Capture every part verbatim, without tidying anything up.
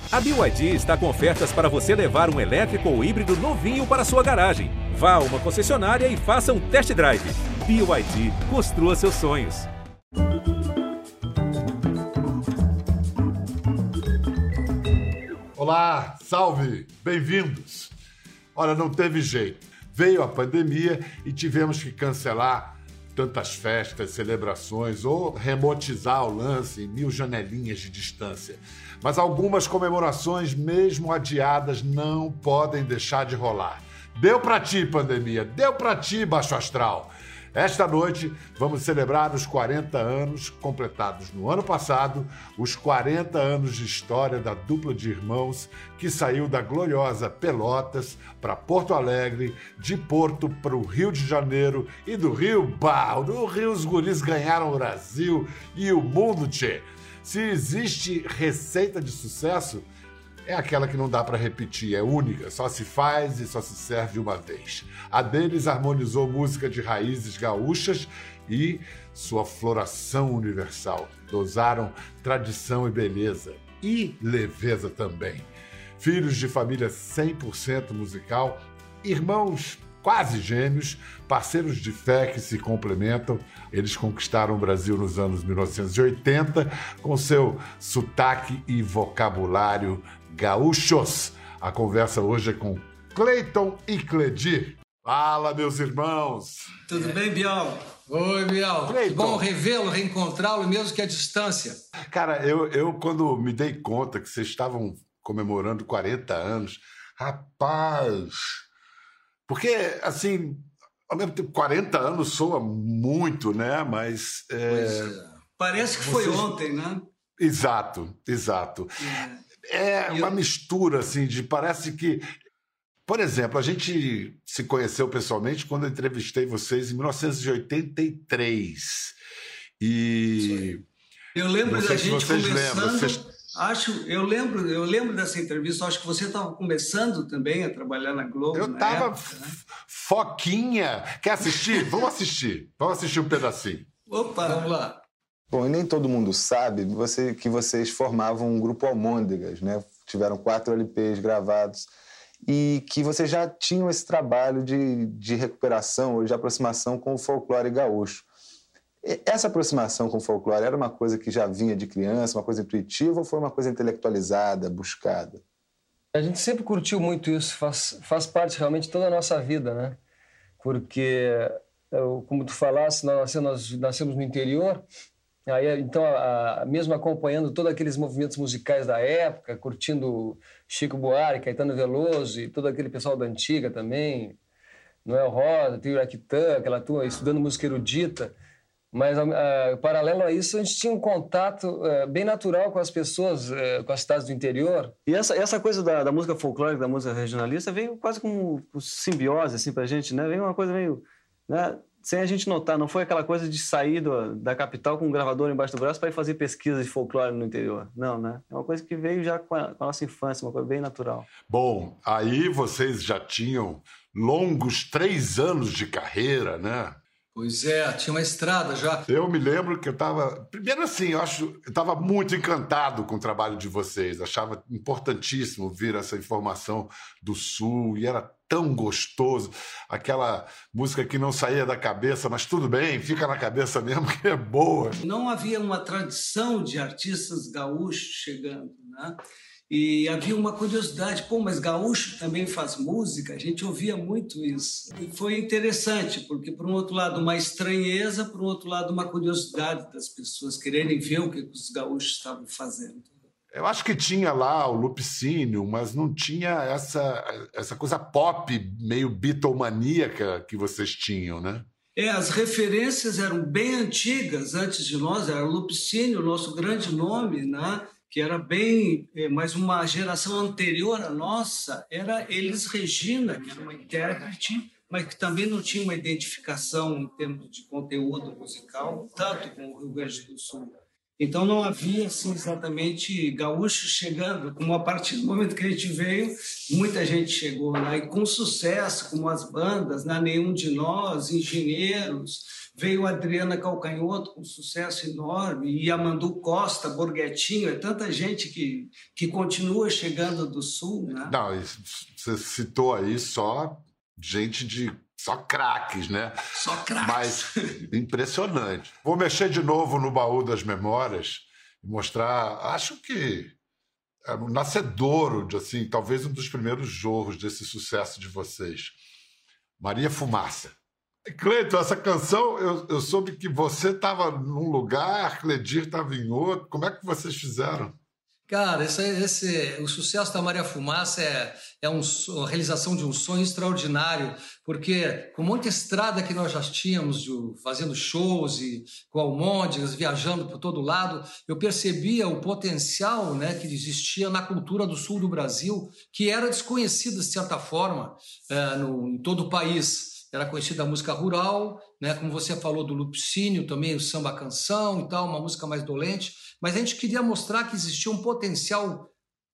A B Y D está com ofertas para você levar um elétrico ou híbrido novinho para sua garagem. Vá a uma concessionária e faça um test drive. B Y D, construa seus sonhos. Olá, salve, bem-vindos. Olha, não teve jeito. Veio a pandemia e tivemos que cancelar tantas festas, celebrações ou remotizar o lance em mil janelinhas de distância. Mas algumas comemorações, mesmo adiadas, não podem deixar de rolar. Deu pra ti, pandemia, deu pra ti, baixo astral. Esta noite vamos celebrar os quarenta anos completados no ano passado, os quarenta anos de história da dupla de irmãos que saiu da gloriosa Pelotas para Porto Alegre, de Porto para o Rio de Janeiro e do Rio, bah, no Rio os guris ganharam o Brasil e o mundo, tchê. Se existe receita de sucesso, é aquela que não dá para repetir, é única, só se faz e só se serve uma vez. A deles harmonizou música de raízes gaúchas e sua floração universal. Dosaram tradição e beleza, e leveza também. Filhos de família cem por cento musical, irmãos quase gêmeos, parceiros de fé que se complementam. Eles conquistaram o Brasil nos anos mil novecentos e oitenta com seu sotaque e vocabulário gaúchos. A conversa hoje é com Cleiton e Cledir. Fala, meus irmãos! Tudo bem, Bial? Oi, Bial. Cleiton. Bom revê-lo, reencontrá-lo, mesmo que à distância. Cara, eu, eu quando me dei conta que vocês estavam comemorando quarenta anos, rapaz... Porque, assim, ao mesmo tempo, quarenta anos soa muito, né? Mas... É... Pois é. Parece que Vocês... foi ontem, né? Exato, exato. É, é uma eu... mistura, assim, de... Parece que... Por exemplo, a gente se conheceu pessoalmente quando eu entrevistei vocês em mil novecentos e oitenta e três. E... Eu lembro da gente vocês começando... Lembram, vocês... Acho, eu lembro, eu lembro dessa entrevista. Acho que você estava começando também a trabalhar na Globo. Eu estava né? foquinha. Quer assistir? Vamos assistir. Vamos assistir um pedacinho. Opa, vamos lá. Bom, e nem todo mundo sabe você, que vocês formavam um grupo Almôndegas, né? Tiveram quatro L Ps gravados e que vocês já tinham esse trabalho de, de recuperação ou de aproximação com o folclore gaúcho. Essa aproximação com o folclore era uma coisa que já vinha de criança, uma coisa intuitiva, ou foi uma coisa intelectualizada, buscada? A gente sempre curtiu muito isso, faz, faz parte realmente de toda a nossa vida, né? Porque, como tu falaste, nós, nós nascemos no interior, aí, então, a, a, mesmo acompanhando todos aqueles movimentos musicais da época, curtindo Chico Buarque, Caetano Veloso e todo aquele pessoal da antiga também, Noel Rosa, Trio Iraquitã, aquela turma estudando música erudita. Mas, uh, paralelo a isso, a gente tinha um contato uh, bem natural com as pessoas, uh, com as cidades do interior. E essa, essa coisa da, da música folclórica, da música regionalista, veio quase como simbiose, assim, pra gente, né? Veio uma coisa meio... Né? Sem a gente notar, não foi aquela coisa de sair do, da capital com um gravador embaixo do braço para ir fazer pesquisa de folclore no interior. Não, né? É uma coisa que veio já com a, com a nossa infância, uma coisa bem natural. Bom, aí vocês já tinham longos três anos de carreira, né? Pois é, tinha uma estrada já. Eu me lembro que eu estava... Primeiro assim, eu acho... Eu estava muito encantado com o trabalho de vocês. Achava importantíssimo vir essa informação do Sul. E era tão gostoso. Aquela música que não saía da cabeça, mas tudo bem, fica na cabeça mesmo, que é boa. Não havia uma tradição de artistas gaúchos chegando, né? E havia uma curiosidade, pô, mas gaúcho também faz música? A gente ouvia muito isso. E foi interessante, porque, por um outro lado, uma estranheza, por um outro lado, uma curiosidade das pessoas quererem ver o que os gaúchos estavam fazendo. Eu acho que tinha lá o Lupicínio, mas não tinha essa, essa coisa pop, meio bitomaníaca que vocês tinham, né? É, as referências eram bem antigas, antes de nós. Era o Lupicínio, o nosso grande nome, né? Que era bem, mas uma geração anterior à nossa, era Elis Regina, que era uma intérprete, mas que também não tinha uma identificação em termos de conteúdo musical, tanto com o Rio Grande do Sul. Então não havia assim, exatamente gaúchos chegando, como a partir do momento que a gente veio, muita gente chegou, né? E com sucesso, como as bandas, né? Nenhum de Nós, Engenheiros, veio a Adriana Calcanhoto com um sucesso enorme, e a Mandu Costa, Borghetinho, é tanta gente que, que continua chegando do Sul, né? Não, você citou aí só gente de... Só craques, né? Só craques. Mas impressionante. Vou mexer de novo no baú das memórias e mostrar, acho que é um nascedouro, de, assim, talvez um dos primeiros jorros desse sucesso de vocês. Maria Fumaça. Cleiton, essa canção, eu, eu soube que você estava num lugar, Cledir estava em outro. Como é que vocês fizeram? Cara, esse, esse, o sucesso da Maria Fumaça é, é um, a realização de um sonho extraordinário, porque com muita estrada que nós já tínhamos, de, fazendo shows e com almôndegas, viajando por todo lado, eu percebia o potencial, né, que existia na cultura do sul do Brasil, que era desconhecida, de certa forma, é, no, em todo o país. Era conhecida a música rural, né, como você falou do Lupicínio, também o samba-canção e tal, uma música mais dolente, mas a gente queria mostrar que existia um potencial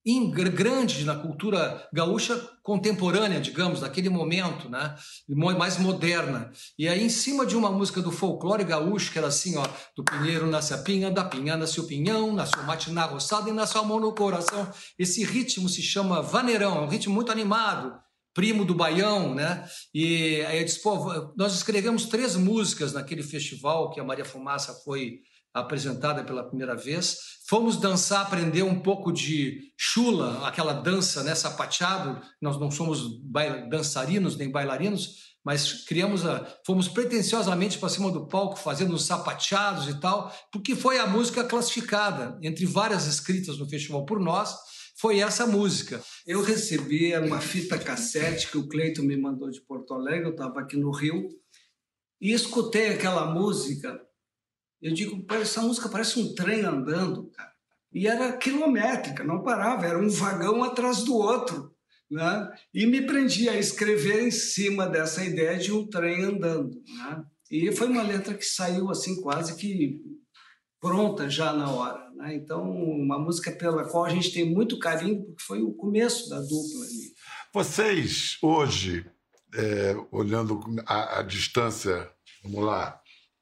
grande na cultura gaúcha contemporânea, digamos, naquele momento, né, mais moderna. E aí, em cima de uma música do folclore gaúcho, que era assim, ó, do pinheiro nasce a pinha, da pinha nasce o pinhão, nasce o mate na roçada e nasce a mão no coração. Esse ritmo se chama vaneirão, é um ritmo muito animado, primo do baião, né? E aí eu disse, pô, nós escrevemos três músicas naquele festival que a Maria Fumaça foi apresentada pela primeira vez. Fomos dançar, aprender um pouco de chula, aquela dança, né, sapateado. Nós não somos dançarinos nem bailarinos, mas criamos a, fomos pretensiosamente para cima do palco fazendo uns sapateados e tal, porque foi a música classificada entre várias escritas no festival por nós. Foi essa música. Eu recebi uma fita cassete que o Cleiton me mandou de Porto Alegre, eu estava aqui no Rio, e escutei aquela música. Eu digo, essa música parece um trem andando, cara. E era quilométrica, não parava, era um vagão atrás do outro, né? E me prendi a escrever em cima dessa ideia de um trem andando, né? E foi uma letra que saiu assim quase que pronta já na hora, né? Então, uma música pela qual a gente tem muito carinho, porque foi o começo da dupla ali. Vocês, hoje, é, olhando a, a distância, vamos lá,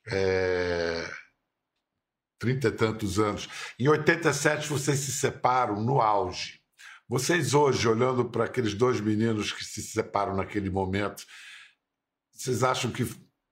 é, trinta e tantos anos, em oitenta e sete vocês se separam no auge. Vocês hoje, olhando para aqueles dois meninos que se separam naquele momento, vocês acham que...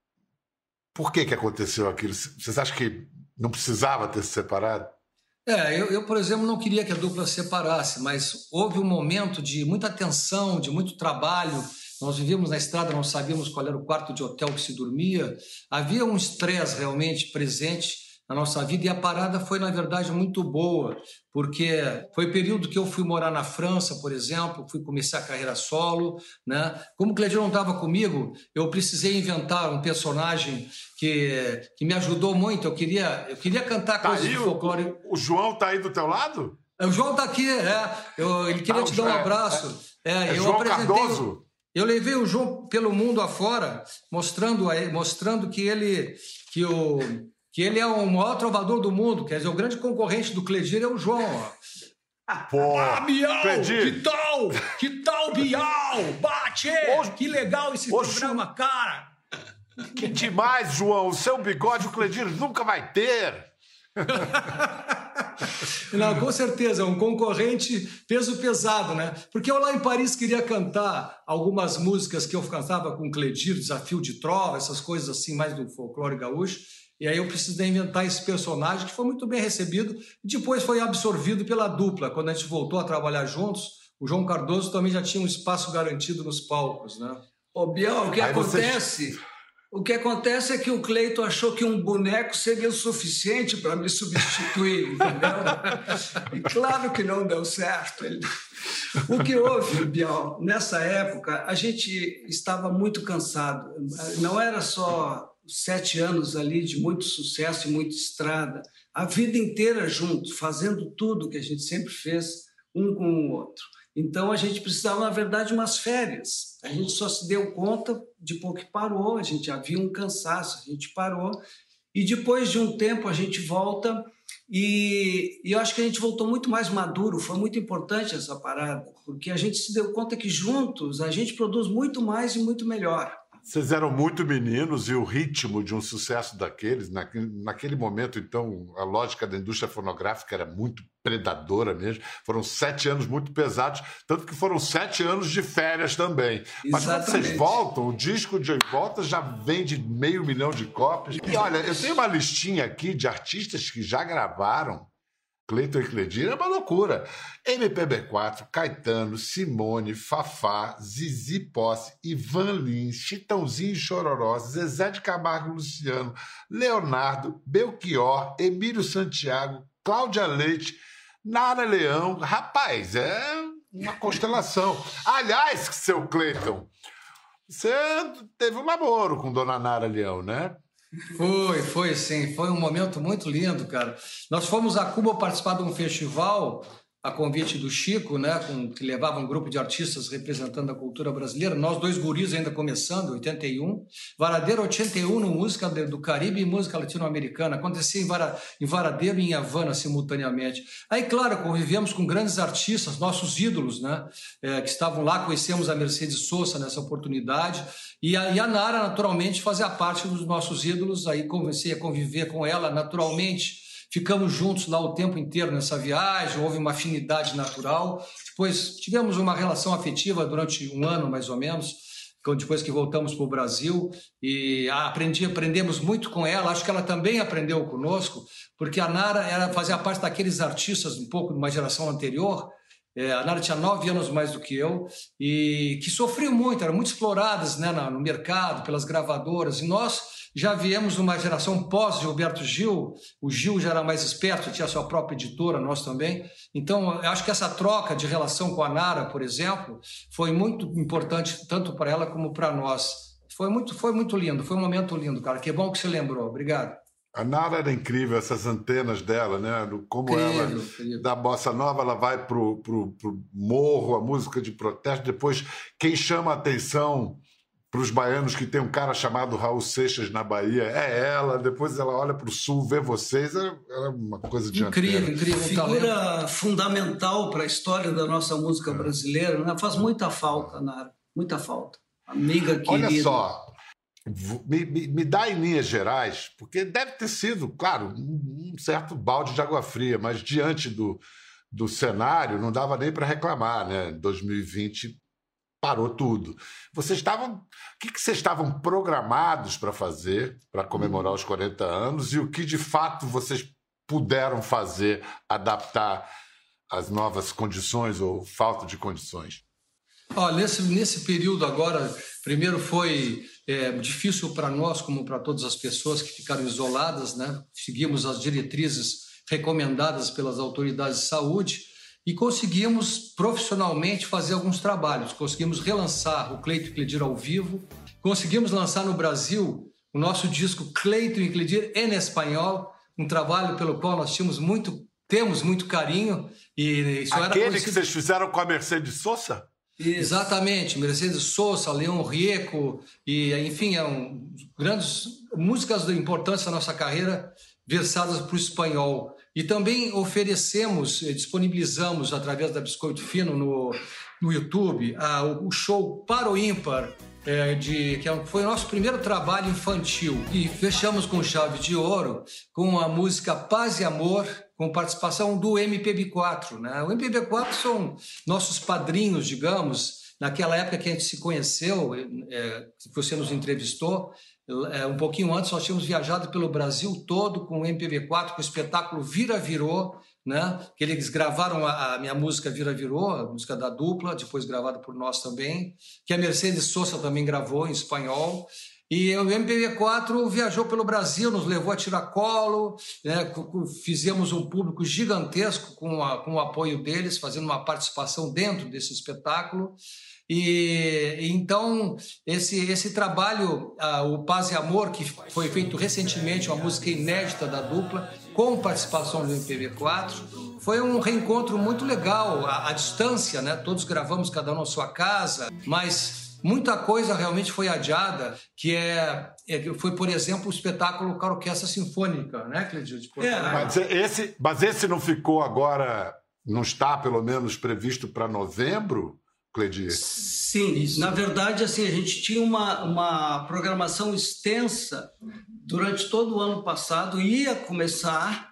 Por que que aconteceu aquilo? Vocês acham que não precisava ter se separado? É, eu, eu, por exemplo, não queria que a dupla se separasse, mas houve um momento de muita tensão, de muito trabalho. Nós vivíamos na estrada, não sabíamos qual era o quarto de hotel que se dormia. Havia um estresse realmente presente na nossa vida, e a parada foi, na verdade, muito boa, porque foi o período que eu fui morar na França, por exemplo, fui começar a carreira solo, né? Como o Cledir não estava comigo, eu precisei inventar um personagem que, que me ajudou muito. Eu queria, eu queria cantar tá coisas aí, de folclore. O, o João está aí do teu lado? O João está aqui, é. Eu, ele queria ah, te dar um abraço. É, é, é eu João apresentei, Cardoso? Eu levei o João pelo mundo afora, mostrando, mostrando que ele... Que o, que ele é o maior trovador do mundo, quer dizer, o grande concorrente do Cledir é o João. Ó. Pô, ah, Bial, Cledir. que tal? Que tal, Bial? Bate! Ô, que legal esse ô, programa, cara! Que demais, João! O seu bigode o Cledir nunca vai ter! Não, com certeza, é um concorrente peso pesado, né? Porque eu lá em Paris queria cantar algumas músicas que eu cantava com o Cledir, Desafio de Trova, essas coisas assim, mais do folclore gaúcho. E aí eu precisei inventar esse personagem, que foi muito bem recebido. Depois foi absorvido pela dupla. Quando a gente voltou a trabalhar juntos, o João Cardoso também já tinha um espaço garantido nos palcos, né? Ô, Bial, o que aí acontece... Vocês... O que acontece é que o Cleiton achou que um boneco seria o suficiente para me substituir, entendeu? E claro que não deu certo. O que houve, Bial, nessa época, a gente estava muito cansado. Não era só sete anos ali de muito sucesso e muita estrada. A vida inteira junto, fazendo tudo que a gente sempre fez, um com o outro. Então, a gente precisava, na verdade, de umas férias. A gente só se deu conta depois que parou, a gente havia um cansaço, a gente parou. E depois de um tempo, a gente volta e, e eu acho que a gente voltou muito mais maduro. Foi muito importante essa parada, porque a gente se deu conta que juntos a gente produz muito mais e muito melhor. Vocês eram muito meninos e o ritmo de um sucesso daqueles, naquele, naquele momento, então, a lógica da indústria fonográfica era muito predadora mesmo. Foram sete anos muito pesados, tanto que foram sete anos de férias também. Mas quando vocês voltam, o disco de volta já vende meio milhão de cópias. E olha, eu tenho uma listinha aqui de artistas que já gravaram Cleiton e Cledir, é uma loucura. M P B quatro, Caetano, Simone, Fafá, Zizi Posse, Ivan Lins, Chitãozinho e Chororó, Zezé de Camargo e Luciano, Leonardo, Belchior, Emílio Santiago, Cláudia Leite, Nara Leão. Rapaz, é uma constelação. Aliás, seu Cleiton, você teve um namoro com Dona Nara Leão, né? Foi, foi sim. Foi um momento muito lindo, cara. Nós fomos a Cuba participar de um festival, a convite do Chico, né, com, que levava um grupo de artistas representando a cultura brasileira. Nós dois guris ainda começando, oitenta e um. Varadeiro, oitenta e um, no música do Caribe e música latino-americana. Acontecia em, Vara, em Varadeiro e em Havana simultaneamente. Aí, claro, convivemos com grandes artistas, nossos ídolos, né, é, que estavam lá. Conhecemos a Mercedes Sosa nessa oportunidade. E a, e a Nara, naturalmente, fazia parte dos nossos ídolos. Aí comecei a conviver com ela naturalmente. Ficamos juntos lá o tempo inteiro nessa viagem, houve uma afinidade natural. Depois tivemos uma relação afetiva durante um ano, mais ou menos, depois que voltamos para o Brasil. E aprendi, aprendemos muito com ela, acho que ela também aprendeu conosco, porque a Nara era, fazia parte daqueles artistas um pouco de uma geração anterior. É, a Nara tinha nove anos mais do que eu e que sofriam muito, eram muito exploradas, né, no mercado, pelas gravadoras. E nós já viemos uma geração pós-Gilberto Gil. O Gil já era mais esperto, tinha sua própria editora, nós também. Então, eu acho que essa troca de relação com a Nara, por exemplo, foi muito importante, tanto para ela como para nós. Foi muito, foi muito lindo, foi um momento lindo, cara. Que bom que você lembrou. Obrigado. A Nara era incrível, essas antenas dela, né? Como incrível, ela, incrível. Da bossa nova, ela vai pro, pro, pro morro, a música de protesto. Depois, quem chama a atenção para os baianos, que tem um cara chamado Raul Seixas na Bahia, é ela. Depois ela olha para o sul, vê vocês, é, é uma coisa de incrível, incrível. Figura fundamental para a história da nossa música brasileira, né? Faz muita falta, Nara, muita falta. Amiga querida. Olha só, me, me, me dá em linhas gerais, porque deve ter sido, claro, um certo balde de água fria, mas diante do, do cenário não dava nem para reclamar, né? dois mil e vinte parou tudo. Vocês estavam, o que, que vocês estavam programados para fazer para comemorar os quarenta anos e o que de fato vocês puderam fazer, adaptar às novas condições ou falta de condições? Olha, nesse, nesse período agora, primeiro foi é, difícil para nós, como para todas as pessoas que ficaram isoladas, né? Seguimos as diretrizes recomendadas pelas autoridades de saúde. E conseguimos profissionalmente fazer alguns trabalhos. Conseguimos relançar o Cleiton e Cledir ao vivo. Conseguimos lançar no Brasil o nosso disco Cleiton e Cledir em espanhol, um trabalho pelo qual nós tínhamos muito, temos muito carinho. E isso Aquele era que vocês fizeram com a Mercedes Sosa? Isso. Exatamente, Mercedes Sosa, Leão Rieco, e enfim, eram grandes músicas de importância da nossa carreira versadas para o espanhol. E também oferecemos, disponibilizamos através da Biscoito Fino no, no YouTube a, o show Par ou Ímpar, é, de, que foi o nosso primeiro trabalho infantil. E fechamos com chave de ouro com a música Paz e Amor, com participação do M P B quatro. Né? O M P B quatro são nossos padrinhos, digamos, naquela época que a gente se conheceu, é, que você nos entrevistou. É, um pouquinho antes, nós tínhamos viajado pelo Brasil todo com o M P B quatro, com o espetáculo Vira Virou, né? Que eles gravaram a, a minha música Vira Virou, a música da dupla, depois gravada por nós também, que a Mercedes Sosa também gravou em espanhol. E o M P B quatro viajou pelo Brasil, nos levou a tiracolo, né? Fizemos um público gigantesco com, a, com o apoio deles, fazendo uma participação dentro desse espetáculo. E então esse, esse trabalho, uh, o Paz e Amor, que foi feito recentemente, uma música inédita da dupla, com participação do M P B quatro, foi um reencontro muito legal, à, à distância, né? Todos gravamos cada um na sua casa, mas muita coisa realmente foi adiada, que é, é foi, por exemplo, o espetáculo com a Orquestra Sinfônica, né, Cledir? É, mas esse, mas esse não ficou agora, não está pelo menos previsto para novembro? Cledir? Sim, Isso. Na verdade, assim, a gente tinha uma, uma programação extensa durante todo o ano passado, ia começar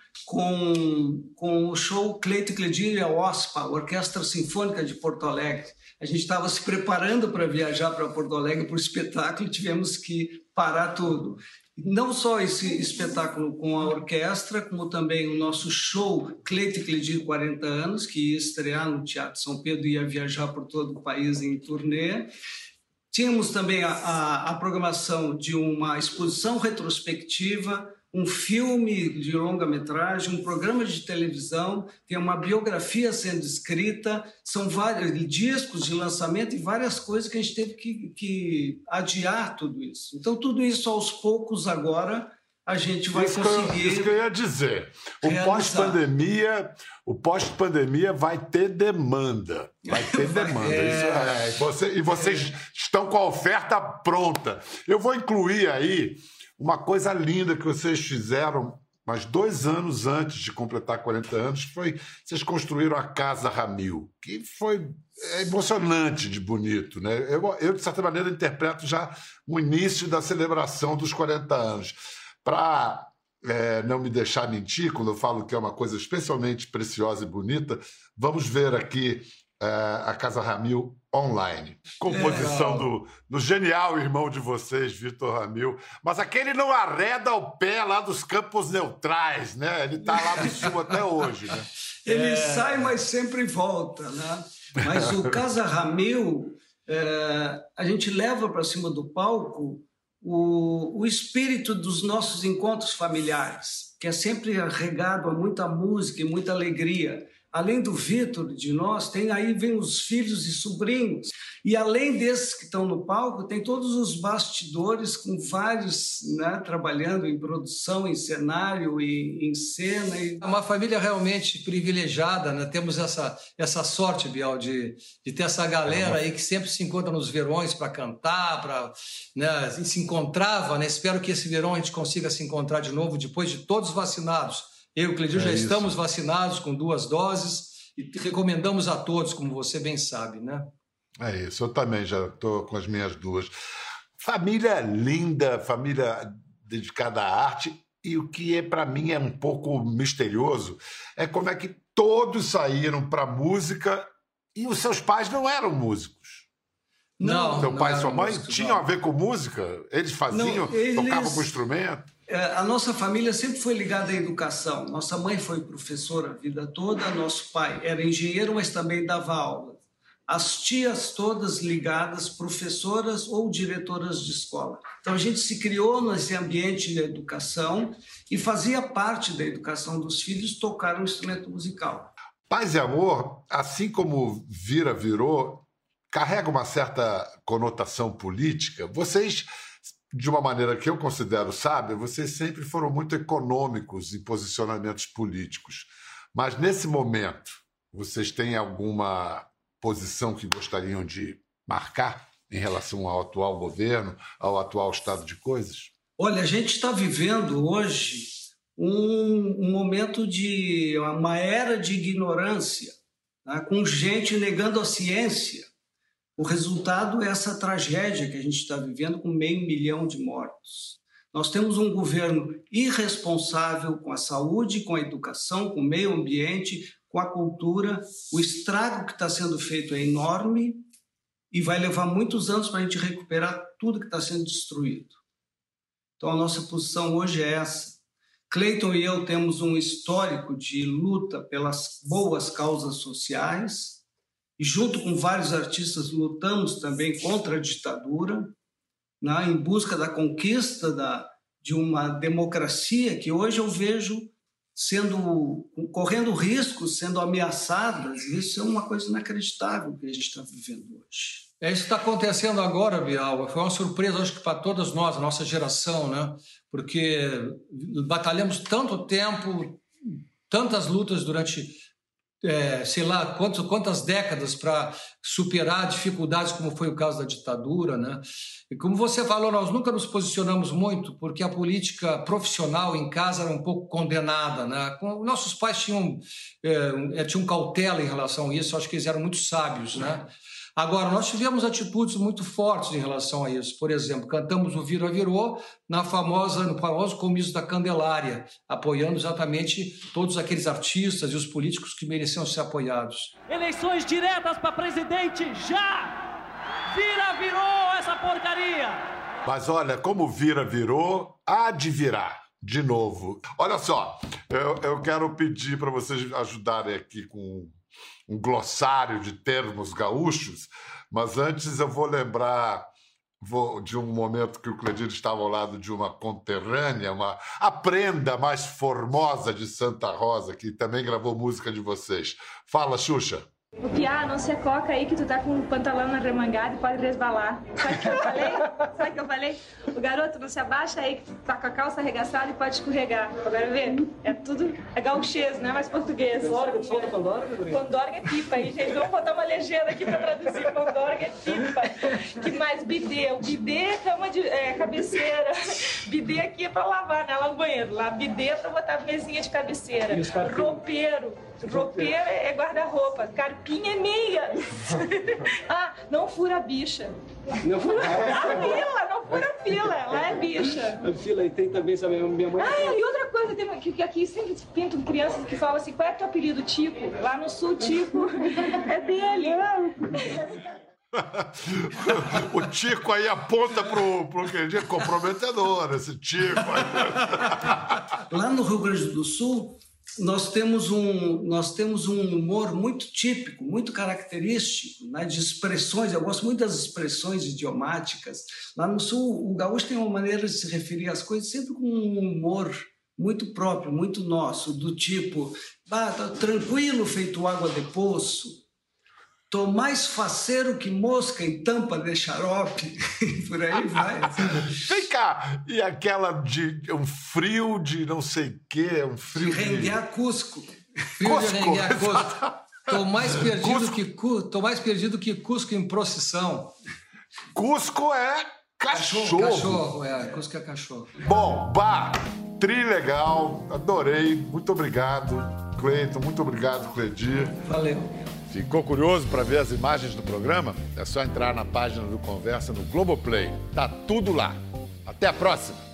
com, com o show Cleito e Cledir e a O S P A, Orquestra Sinfônica de Porto Alegre. A gente estava se preparando para viajar para Porto Alegre para o espetáculo e tivemos que parar tudo. Não só esse espetáculo com a orquestra, como também o nosso show Cleito e Cledir quarenta anos, que ia estrear no Teatro São Pedro e ia viajar por todo o país em turnê. Tínhamos também a, a, a programação de uma exposição retrospectiva, um filme de longa-metragem, um programa de televisão, tem uma biografia sendo escrita, são vários discos de lançamento e várias coisas que a gente teve que, que adiar tudo isso. Então, tudo isso, aos poucos, agora, a gente vai isso conseguir... Que eu, isso que eu ia dizer. O pós-pandemia, o pós-pandemia vai ter demanda. Vai ter demanda. É. Isso é, você, e vocês é. estão com a oferta pronta. Eu vou incluir aí uma coisa linda que vocês fizeram, mas dois anos antes de completar quarenta anos, foi vocês construíram a Casa Ramil, que foi emocionante de bonito, né? Eu, eu, de certa maneira, interpreto já o início da celebração dos quarenta anos. Para é, não me deixar mentir, quando eu falo que é uma coisa especialmente preciosa e bonita, vamos ver aqui é, a Casa Ramil online. Composição é. do, do genial irmão de vocês, Vitor Ramil. Mas aquele não arreda o pé lá dos Campos Neutrais, né? Ele está lá no sul até hoje, né? Ele é. sai, mas sempre volta, né? Mas o Casa Ramil, é, a gente leva para cima do palco o, o espírito dos nossos encontros familiares, que é sempre regado a muita música e muita alegria. Além do Vitor, de nós, tem aí vem os filhos e sobrinhos. E além desses que estão no palco, tem todos os bastidores com vários, né, trabalhando em produção, em cenário e em cena. E... É uma família realmente privilegiada, né? Temos essa, essa sorte, Bial, de, de ter essa galera aí que sempre se encontra nos verões para cantar, para, né, se encontrava, né? Espero que esse verão a gente consiga se encontrar de novo, depois de todos vacinados. Eu e o Cledir é já isso. estamos vacinados com duas doses e recomendamos a todos, como você bem sabe, né? É isso, eu também já estou com as minhas duas. Família linda, família dedicada à arte, e o que é para mim é um pouco misterioso é como é que todos saíram para a música e os seus pais não eram músicos. Não, Seu pai não e sua mãe músico, tinham não. a ver com música? Eles faziam, não, eles... tocavam com instrumento? A nossa família sempre foi ligada à educação. Nossa mãe foi professora a vida toda, nosso pai era engenheiro, mas também dava aula. As tias todas ligadas, professoras ou diretoras de escola. Então a gente se criou nesse ambiente de educação e fazia parte da educação dos filhos tocar um instrumento musical. Paz e Amor, assim como Vira Virou, carrega uma certa conotação política. Vocês, de uma maneira que eu considero sábia, vocês sempre foram muito econômicos em posicionamentos políticos. Mas, nesse momento, vocês têm alguma posição que gostariam de marcar em relação ao atual governo, ao atual estado de coisas? Olha, a gente está vivendo hoje um, um momento de uma era de ignorância, né, com gente negando a ciência. O resultado é essa tragédia que a gente está vivendo com meio milhão de mortos. Nós temos um governo irresponsável com a saúde, com a educação, com o meio ambiente, com a cultura. O estrago que está sendo feito é enorme e vai levar muitos anos para a gente recuperar tudo que está sendo destruído. Então, a nossa posição hoje é essa. Cleiton e eu temos um histórico de luta pelas boas causas sociais, e junto com vários artistas lutamos também contra a ditadura, né, em busca da conquista da, de uma democracia que hoje eu vejo sendo, correndo riscos, sendo ameaçadas. Isso é uma coisa inacreditável que a gente está vivendo hoje. É isso que está acontecendo agora, Bial. Foi uma surpresa, acho que para todas nós, a nossa geração, né? Porque batalhamos tanto tempo, tantas lutas durante... É, sei lá, quantos, quantas décadas para superar dificuldades, como foi o caso da ditadura, né? E como você falou, nós nunca nos posicionamos muito, porque a política profissional em casa era um pouco condenada, né? Nossos pais tinham, é, tinham cautela em relação a isso, acho que eles eram muito sábios, né? Agora, nós tivemos atitudes muito fortes em relação a isso. Por exemplo, cantamos o Vira Virou na famosa, no famoso comício da Candelária, apoiando exatamente todos aqueles artistas e os políticos que mereciam ser apoiados. Eleições diretas para presidente já! Vira Virou essa porcaria! Mas olha, como Vira Virou, há de virar de novo. Olha só, eu, eu quero pedir para vocês ajudarem aqui com um glossário de termos gaúchos, mas antes eu vou lembrar vou, de um momento que o Cledir estava ao lado de uma conterrânea, uma, a prenda mais formosa de Santa Rosa, que também gravou música de vocês. Fala, Xuxa. O Piá, não se coca aí que tu tá com o pantalão arremangado e pode resbalar. Sabe o que eu falei? Sabe o que eu falei? O garoto, não se abaixa aí que tu tá com a calça arregaçada e pode escorregar. Agora vê, é tudo, é gauchês, não é mais português. Pandorga, tu fala pandorga? Pandorga é pipa aí, gente. Vamos botar uma legenda aqui pra traduzir. Pandorga é pipa. Que mais? Bidê. O bidê é cama de é, cabeceira. Bidê aqui é pra lavar, né? Lá no banheiro. Lá, bidê é pra botar mesinha de cabeceira. Roupeiro. Roupeiro é guarda-roupa. Carpinha é meia. Ah, não fura a bicha. Não fura a fila, não fura a fila. Lá é bicha. a fila. E tem também, sabe, minha mãe... Ah, e outra coisa, tem, que, que aqui sempre pintam crianças que falam assim, qual é teu apelido, Tico? Lá no sul, Tico é dele. O Tico aí aponta pro, pro que é comprometedor, esse Tico aí. Lá no Rio Grande do Sul, nós temos um, nós temos um humor muito típico, muito característico, né, de expressões. Eu gosto muito das expressões idiomáticas. Lá no Sul, o gaúcho tem uma maneira de se referir às coisas sempre com um humor muito próprio, muito nosso, do tipo, ah, tá tranquilo feito água de poço, tô mais faceiro que mosca em tampa de xarope, por aí vai. Vem cá, e aquela de um frio de não sei o quê, um frio de... renguear de... Cusco. Frio Cusco, de renguear Cusco. Tô mais perdido que Tô mais perdido que Cusco em procissão. Cusco é cachorro. Cachorro, é. Cusco é cachorro. Bom, bah, trilegal, adorei. Muito obrigado, Cleiton. Muito obrigado, Cledir. Valeu. Ficou curioso para ver as imagens do programa? É só entrar na página do Conversa no Globoplay. Tá tudo lá. Até a próxima!